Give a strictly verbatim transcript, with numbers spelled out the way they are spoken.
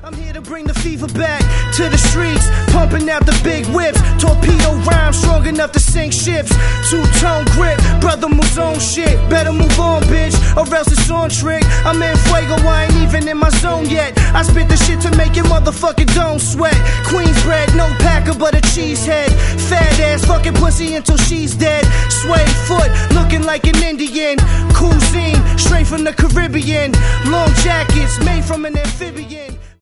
I'm here to bring the fever back to the streets, pumping out the big whips, torpedo rhymes strong enough to sink ships, two-tone grip, brother moves on shit, better move on bitch, or else it's on trick. I'm in fuego, I ain't even in my zone yet. I spit the shit to make your motherfucking dome sweat. Queensbred, no packer but a cheesehead, fat ass fucking pussy until she's dead. Sway foot, looking like an Indian, cuisine straight from the Caribbean, long jackets made from an amphibian.